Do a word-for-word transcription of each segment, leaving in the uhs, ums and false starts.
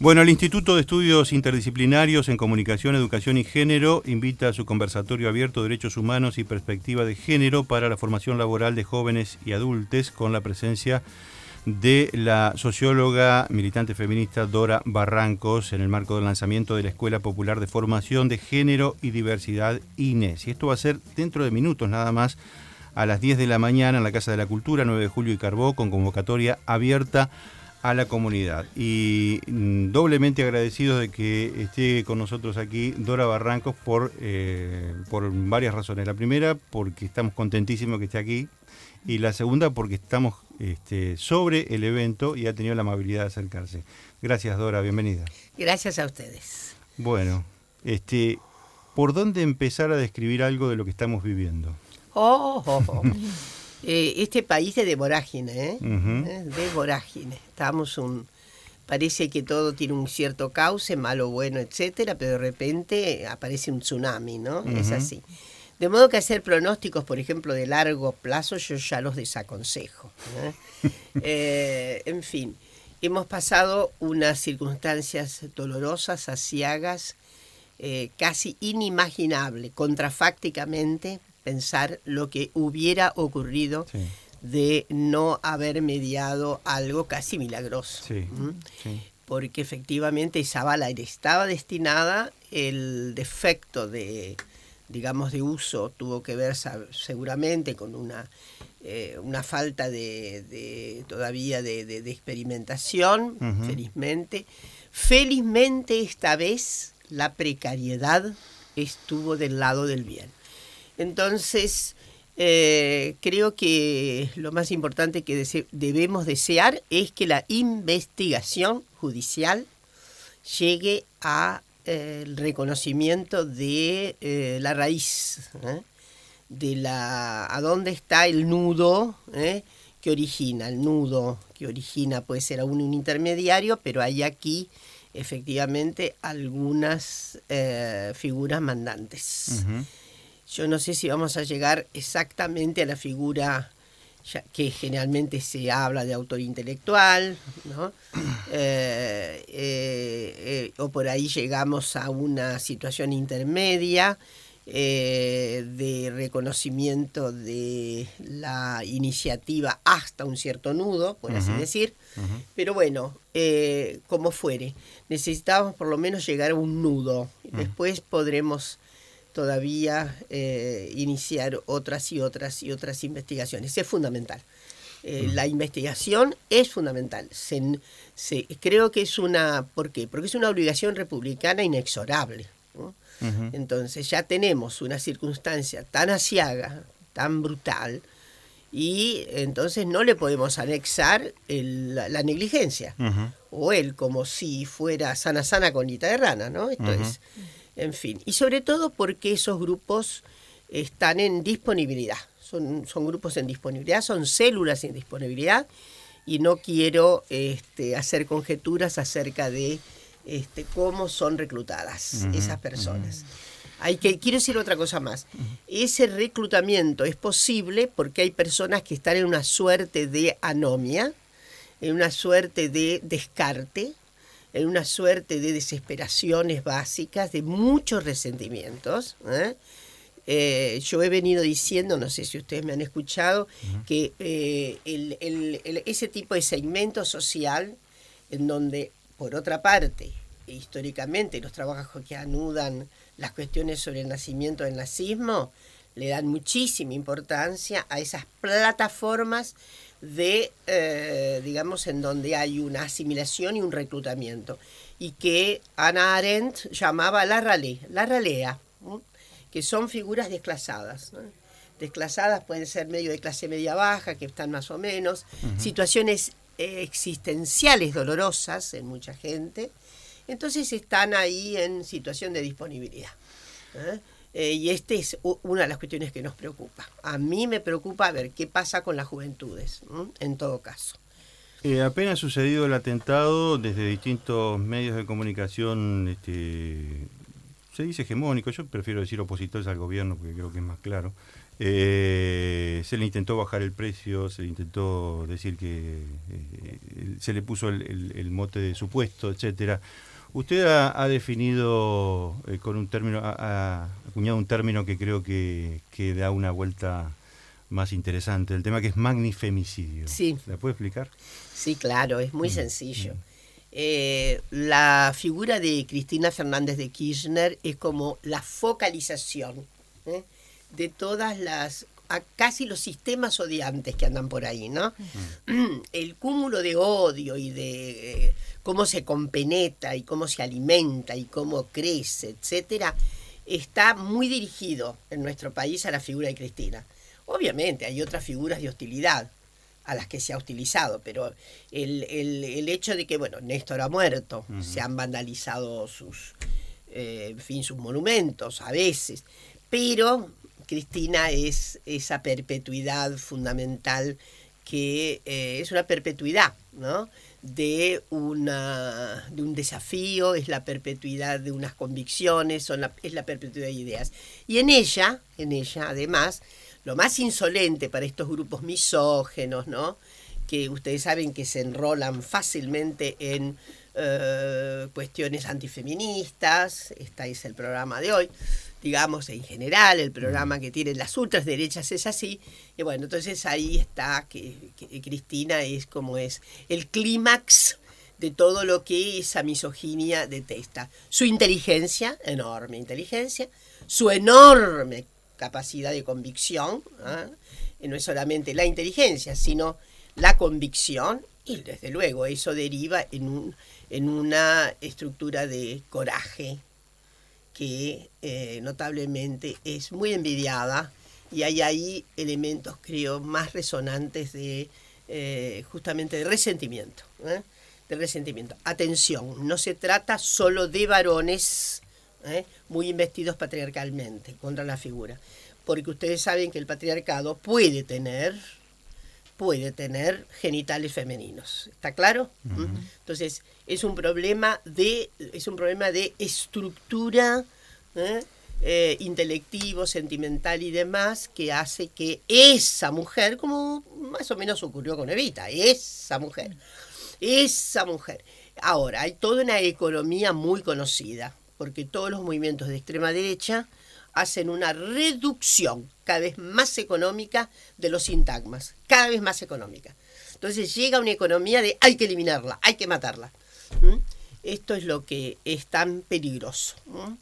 Bueno, el Instituto de Estudios Interdisciplinarios en Comunicación, Educación y Género invita a su conversatorio abierto Derechos Humanos y Perspectiva de Género para la formación laboral de jóvenes y adultos, con la presencia de la socióloga militante feminista Dora Barrancos en el marco del lanzamiento de la Escuela Popular de Formación de Género y Diversidad INES. Y esto va a ser dentro de minutos nada más, a las diez de la mañana en la Casa de la Cultura, nueve de julio y Carbó, con convocatoria abierta a la comunidad. Y mm, doblemente agradecidos de que esté con nosotros aquí Dora Barrancos por, eh, por varias razones. La primera, porque estamos contentísimos que esté aquí, y la segunda, porque estamos este, sobre el evento y ha tenido la amabilidad de acercarse. Gracias, Dora, bienvenida. Gracias a ustedes. Bueno, este, ¿por dónde empezar a describir algo de lo que estamos viviendo? Oh, oh, oh. Eh, este país es de vorágine, ¿eh? Uh-huh. ¿Eh? De vorágine. Estamos un... Parece que todo tiene un cierto cauce, malo, bueno, etcétera, pero de repente aparece un tsunami, ¿no? Uh-huh. Es así. De modo que hacer pronósticos, por ejemplo, de largo plazo, yo ya los desaconsejo, ¿eh? eh, en fin, hemos pasado unas circunstancias dolorosas, aciagas, eh, casi inimaginable, contrafácticamente, pensar lo que hubiera ocurrido sí. de no haber mediado algo casi milagroso. Sí, ¿Mm? sí. Porque efectivamente esa bala estaba destinada, el defecto de, digamos, de uso tuvo que ver seguramente con una, eh, una falta de, de todavía de, de, de experimentación, uh-huh. felizmente. Felizmente esta vez la precariedad estuvo del lado del bien. Entonces, eh, creo que lo más importante que dese- debemos desear es que la investigación judicial llegue a eh, el reconocimiento de eh, la raíz, ¿eh? de la a dónde está el nudo ¿eh? que origina, el nudo que origina puede ser aún un intermediario, pero hay aquí efectivamente algunas eh, figuras mandantes. Uh-huh. Yo no sé si vamos a llegar exactamente a la figura ya que generalmente se habla de autor intelectual, ¿no? eh, eh, eh, o por ahí llegamos a una situación intermedia eh, de reconocimiento de la iniciativa hasta un cierto nudo, por uh-huh. así decir. Uh-huh. Pero bueno, eh, como fuere, necesitamos por lo menos llegar a un nudo. Uh-huh. Después podremos todavía eh, iniciar otras y otras y otras investigaciones. Es fundamental. Eh, mm. La investigación es fundamental. Se, se, creo que es una... ¿Por qué? Porque es una obligación republicana inexorable, ¿no? Uh-huh. Entonces ya tenemos una circunstancia tan aciaga, tan brutal, y entonces no le podemos anexar el, la, la negligencia. Uh-huh. O él como si fuera sana sana con lita de rana, ¿no? Esto uh-huh. es... En fin, y sobre todo porque esos grupos están en disponibilidad, son, son grupos en disponibilidad, son células en disponibilidad, y no quiero este, hacer conjeturas acerca de este, cómo son reclutadas uh-huh, esas personas. Uh-huh. Hay que, quiero decir otra cosa más, uh-huh. ese reclutamiento es posible porque hay personas que están en una suerte de anomia, en una suerte de descarte, en una suerte de desesperaciones básicas, de muchos resentimientos. ¿eh? Eh, yo he venido diciendo, no sé si ustedes me han escuchado, uh-huh. que eh, el, el, el, ese tipo de segmento social, en donde, por otra parte, históricamente los trabajos que anudan las cuestiones sobre el nacimiento del nazismo, le dan muchísima importancia a esas plataformas de, eh, digamos, en donde hay una asimilación y un reclutamiento, y que Hannah Arendt llamaba la ralea, la ralea, ¿no? Que son figuras desclasadas, ¿no? Desclasadas pueden ser medio de clase media baja, que están más o menos, uh-huh. situaciones eh, existenciales dolorosas en mucha gente, entonces están ahí en situación de disponibilidad, ¿eh? Eh, y esta es una de las cuestiones que nos preocupa. A mí me preocupa ver qué pasa con las juventudes, ¿no? En todo caso. Eh, apenas sucedido el atentado, desde distintos medios de comunicación este, se dice hegemónico, yo prefiero decir opositores al gobierno porque creo que es más claro. Eh, se le intentó bajar el precio, se le intentó decir que eh, se le puso el, el, el mote de supuesto, etcétera. Usted ha, ha definido eh, con un término, ha, ha acuñado un término que creo que, que da una vuelta más interesante, el tema que es magnifemicidio. Sí. ¿La puede explicar? Sí, claro, es muy mm. sencillo. Mm. Eh, la figura de Cristina Fernández de Kirchner es como la focalización ¿eh? de todas las, a casi los sistemas odiantes que andan por ahí, ¿no? Uh-huh. El cúmulo de odio y de eh, cómo se compenetra y cómo se alimenta y cómo crece, etcétera, está muy dirigido en nuestro país a la figura de Cristina. Obviamente hay otras figuras de hostilidad a las que se ha utilizado, pero el, el, el hecho de que, bueno, Néstor ha muerto, uh-huh. se han vandalizado sus, eh, en fin, sus monumentos a veces, pero Cristina es esa perpetuidad fundamental que eh, es una perpetuidad, ¿no? de, una, de un desafío, es la perpetuidad de unas convicciones, son la, es la perpetuidad de ideas. Y en ella, en ella, además, lo más insolente para estos grupos misógenos, ¿no? que ustedes saben que se enrolan fácilmente en eh, cuestiones antifeministas, este es el programa de hoy, digamos, en general, el programa que tienen las ultraderechas es así, y bueno, entonces ahí está, que, que Cristina es como es el clímax de todo lo que esa misoginia detesta. Su inteligencia, enorme inteligencia, su enorme capacidad de convicción, ¿eh? y no es solamente la inteligencia, sino la convicción, y desde luego eso deriva en, un, en una estructura de coraje, que eh, notablemente es muy envidiada, y hay ahí elementos, creo, más resonantes de eh, justamente de resentimiento, ¿eh? de resentimiento. Atención, no se trata solo de varones ¿eh? muy investidos patriarcalmente contra la figura, porque ustedes saben que el patriarcado puede tener puede tener genitales femeninos, ¿está claro? Uh-huh. Entonces es un problema de es un problema de estructura ¿eh? Eh, intelectivo, sentimental y demás, que hace que esa mujer, como más o menos ocurrió con Evita, esa mujer, esa mujer. Ahora, hay toda una economía muy conocida, porque todos los movimientos de extrema derecha hacen una reducción cada vez más económica de los sintagmas, cada vez más económica. Entonces llega una economía de hay que eliminarla, hay que matarla. ¿Mm? Esto es lo que es tan peligroso, ¿no?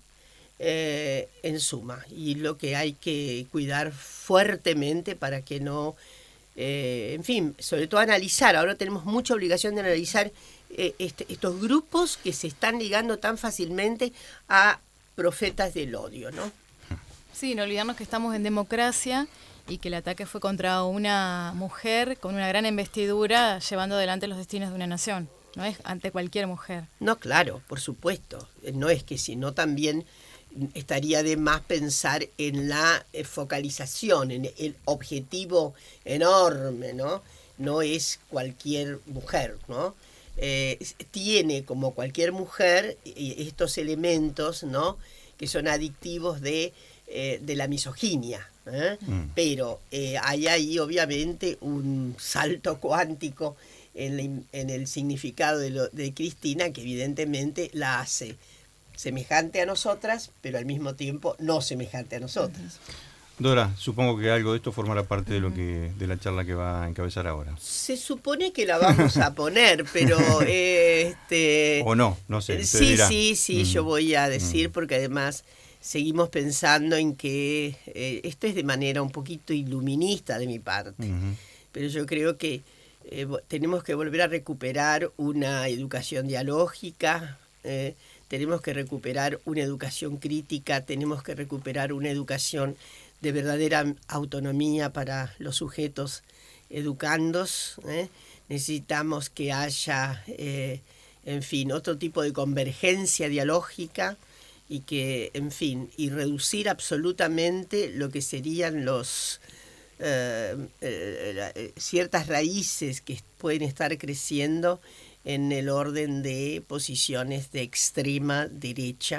eh, en suma, y lo que hay que cuidar fuertemente para que no, eh, en fin, sobre todo analizar. Ahora tenemos mucha obligación de analizar eh, este, estos grupos que se están ligando tan fácilmente a profetas del odio, ¿no? Sí, no olvidarnos que estamos en democracia y que el ataque fue contra una mujer con una gran investidura llevando adelante los destinos de una nación. No es ante cualquier mujer. No, claro, por supuesto. No es que sino también estaría de más pensar en la focalización, en el objetivo enorme, ¿no? No es cualquier mujer, ¿no? Eh, tiene como cualquier mujer estos elementos, ¿no? Que son adictivos de Eh, de la misoginia, ¿eh? mm. pero eh, hay ahí obviamente un salto cuántico en, la, en el significado de, lo, de Cristina, que evidentemente la hace semejante a nosotras, pero al mismo tiempo no semejante a nosotras. Dora, supongo que algo de esto formará parte de lo que de la charla que va a encabezar ahora. Se supone que la vamos a poner, pero eh, este o no, no sé. Sí, dirá. sí, sí, mm. yo voy a decir mm. porque además seguimos pensando en que eh, esto es de manera un poquito iluminista de mi parte, uh-huh. pero yo creo que eh, tenemos que volver a recuperar una educación dialógica, eh, tenemos que recuperar una educación crítica, tenemos que recuperar una educación de verdadera autonomía para los sujetos educandos, ¿eh? Necesitamos que haya, eh, en fin, otro tipo de convergencia dialógica, y que, en fin, y reducir absolutamente lo que serían los eh, eh, ciertas raíces que pueden estar creciendo en el orden de posiciones de extrema derecha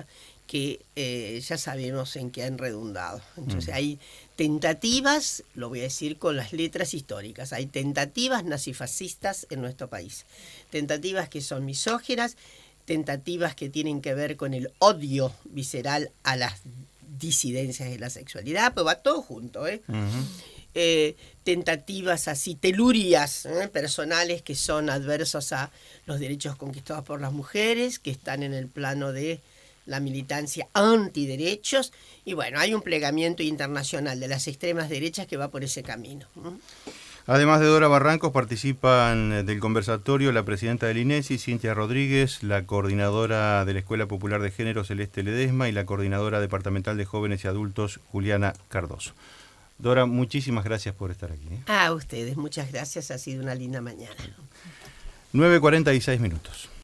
que eh, ya sabemos en qué han redundado. Entonces Mm. hay tentativas, lo voy a decir con las letras históricas, hay tentativas nazifascistas en nuestro país, tentativas que son misóginas, tentativas que tienen que ver con el odio visceral a las disidencias de la sexualidad, pues va todo junto, ¿eh? Uh-huh. Eh, tentativas así, telurias, ¿eh? personales que son adversos a los derechos conquistados por las mujeres, que están en el plano de la militancia antiderechos, y bueno, hay un plegamiento internacional de las extremas derechas que va por ese camino. ¿eh? Además de Dora Barrancos, participan del conversatorio la presidenta del INESI, Cintia Rodríguez, la coordinadora de la Escuela Popular de Género, Celeste Ledesma, y la coordinadora departamental de Jóvenes y Adultos, Juliana Cardoso. Dora, muchísimas gracias por estar aquí. ¿eh? A ustedes, muchas gracias, ha sido una linda mañana. nueve cuarenta y seis minutos.